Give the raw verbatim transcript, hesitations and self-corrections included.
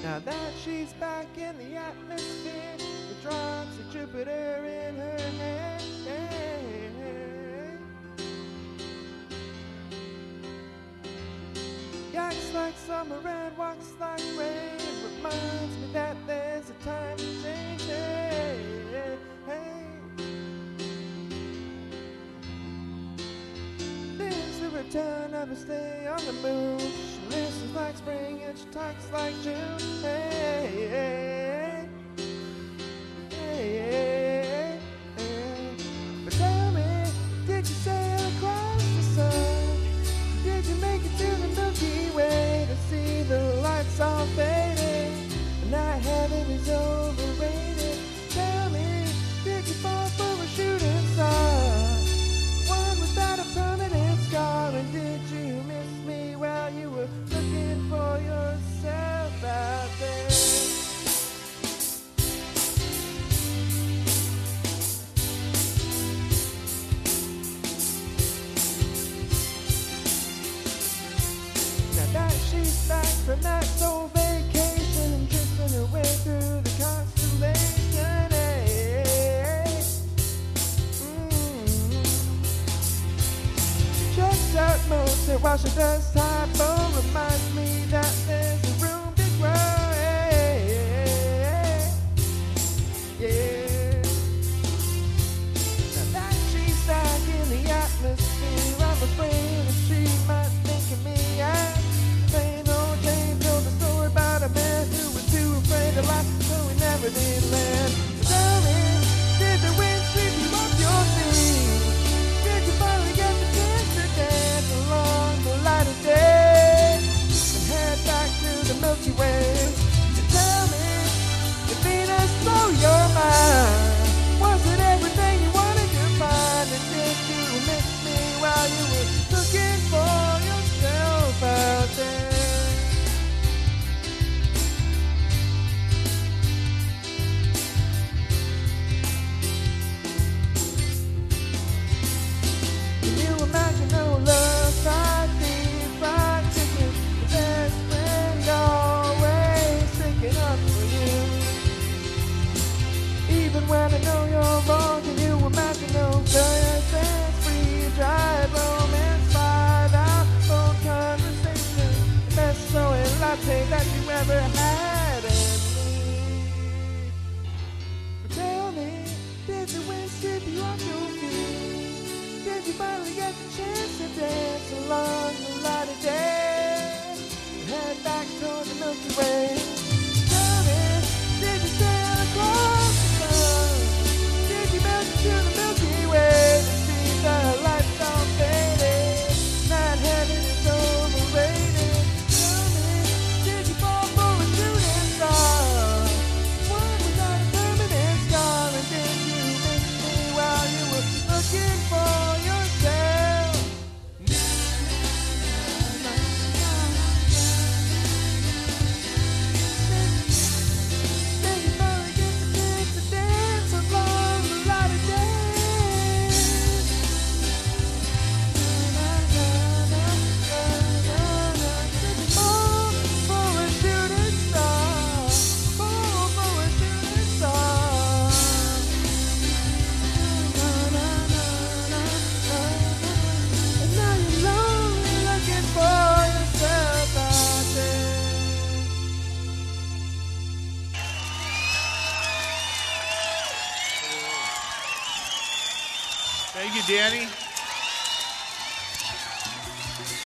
Now that she's back in the atmosphere, the drops of Jupiter in her hand. Acts like summer and walks like rain. Reminds me that there's a time to change. Hey, hey, hey. There's the return of a stay on the moon. She listens like spring and she talks like June. Hey, hey, hey, hey, hey. But tell me, did you sail across the sun? Did you make it to the Milky Way to see the lights all fading? And night heaven is overrated. Tell me, did you fall for a shooting star? One without a permanent scar. And did you miss me while you were looking for yourself out there? That she's back from that soul vacation and drifting her way through the constellation. Hey, mm-hmm. She checks out Mozart while she does typo. Reminds me that there's a room to grow. Hey, yeah. Now that she's back in the atmosphere, I'm afraid that she might think of me as plain old Jane. Told a story about a man who was too afraid to laugh, so he never did land. So tell me, did the wind sweep you off your feet? Did you finally get the chance to dance along the light of day and head back to the Milky Way? So tell me, did Venus blow your mind? Was it everything you wanted to find? And did you miss me while you were looking for yourself out there? Can you imagine no love like these fried chickens? The best friend always sticking up for you. Even when I know you're wrong, can you imagine no girlfriends, free drive, romance, five out phone conversation, the best sewing latte that you ever had in me? But tell me, did the wind strip you off your feet? Did you finally get the chance to dance along the light of day and head back toward the Milky Way? Tell me, did you sail across the sun? Did you make it to the Milky Way to see the lights all faded? Night heaven is overrated. Tell me, did you fall for a shooting star? One without a permanent scar. And did you miss me while you were looking for yourself? Did you finally get the chance to dance along the light of day? Did you fall for a shooting star? Fall for a shooting star? And now you're lonely looking for yourself out there. Thank you, Danny.